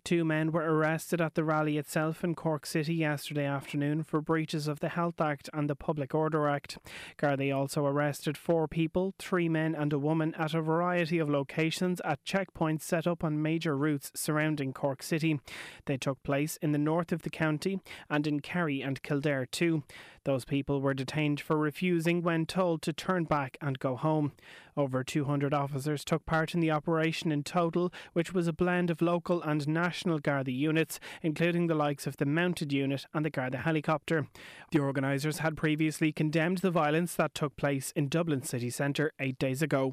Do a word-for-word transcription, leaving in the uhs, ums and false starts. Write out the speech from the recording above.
Two men were arrested at the rally itself in Cork City yesterday afternoon for breaches of the Health Act and the Public Order Act. Gardaí also arrested four people, three men and a woman, at a variety of locations at checkpoints set up on major routes surrounding Cork City. They took place in the north of the county and in Kerry and Kildare too. Those people were detained for refusing when told to turn back and go home. Over two hundred officers took part in the operation in total, which was a blend of local and national Garda units, including the likes of the Mounted Unit and the Garda helicopter. The organisers had previously condemned the violence that took place in Dublin city centre eight days ago.